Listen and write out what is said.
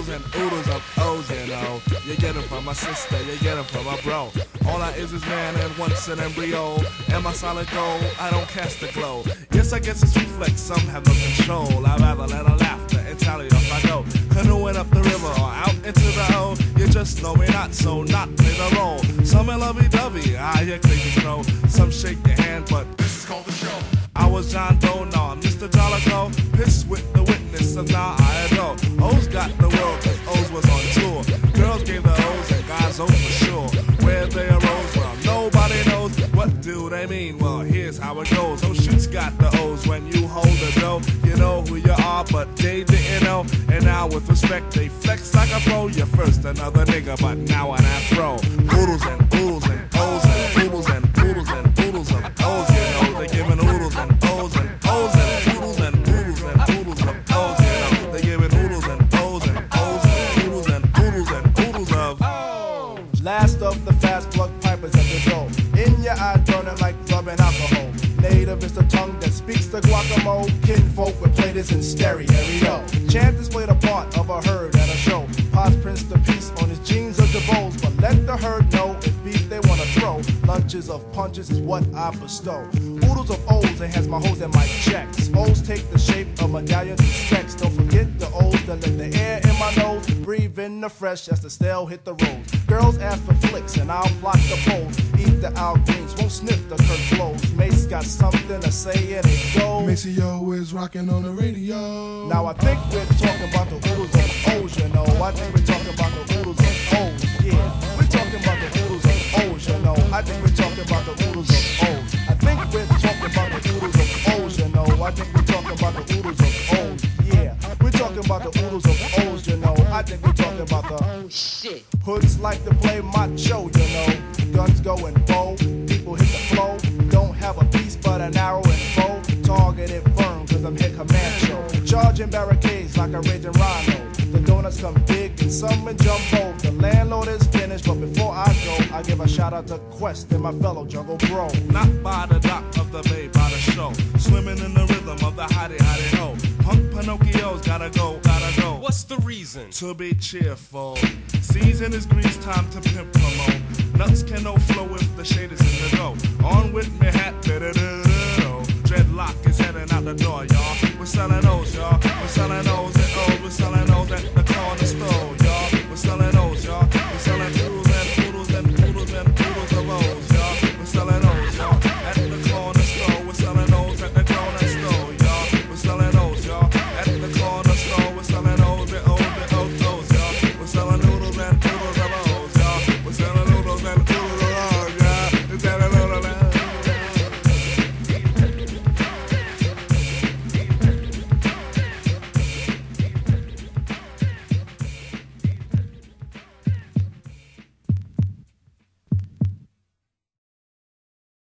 Oodles and oodles of O's, you know. You get them from my sister, you get them from my bro. All I is man and once an embryo. Am I solid gold? I don't cast a glow. Yes, I guess it's reflex, some have no control. I'd rather let her laughter and tally off I go. Canoeing up the river or out into the O. You just know me not, so not play the role. Some are lovey-dovey, I hear crazy crow. Some shake your hand, but this is called the show. I was John Doe, no, I'm Mr. Jollico. Pissed with the witness, so now I adore. O's got the world, cause O's was on tour. Girls gave the O's and guys O for sure. Where they arose, well, nobody knows. What do they mean? Well, here's how it goes. Oh, shoots got the O's when you hold the dough. You know who you are, but they didn't know. And now with respect, they flex like a pro. You're first another nigga, but now an afro. Oodles and oodles and O's and oodles and oodles and oodles of O's, you know. They giving oodles and O's and O's and oodles and oodles and oodles of O's, you know. They giving oodles and O's and O's and oodles and oodles and oodles of O's. Last of the fast plug pipers at the door. In your eye burning like rubbing alcohol. Native is the tongue that speaks the guacamole. Kinfolk with platers in stereo. Chanters played a part of a herd at a show. Pots Prince the peace on his jeans of the bowls. But let the herd know if beef they wanna throw. Lunches of punches is what I bestow. Oodles of O's and has my hoes and my checks. O's take the shape of medallions and specs. Don't forget the O's that let the air in my nose. Breathe in the fresh as the stale hit the roads. Girls ask for flicks and I'll block the poles. Eat the Al Greens, won't sniff the Kirk blows. Mace got something to say and it goes. Maceo is rocking on the radio. Now I think we're talking about the oodles of O's, you know. I think we're talking about the oodles of O's, yeah. We're talking about the oodles of O's, you know. I think we're talking about the oodles of O's. I think we're talking about the oodles of O's, you know. I think we're talking about the oodles of O's, yeah. We're talking about the oodles of O's, you know. I think we're talking about the oh shit. Hoods like to play macho, you know. Guns going bold, people hit the flow. Don't have a piece but an arrow and bow. Targeted firm, cause I'm here Comancho. Charging barricades like a raging rhino. The donuts come big and some in jumbo. The landlord is finished, but before I go, I give a shout out to Quest and my fellow jungle bro. Not by the dock of the bay, by the show. Swimming in the rhythm of the hottie hottie ho. Punk Pinocchio's gotta go, gotta go. What's the reason? To be cheerful. Season is grease, time to pimp promote. Nuts can no flow if the shade is in the dough. On with me hat, da-da-da-da-da. Dreadlock is heading out the door, y'all. We're selling O's, y'all. We're selling O's and O's, we're selling O's.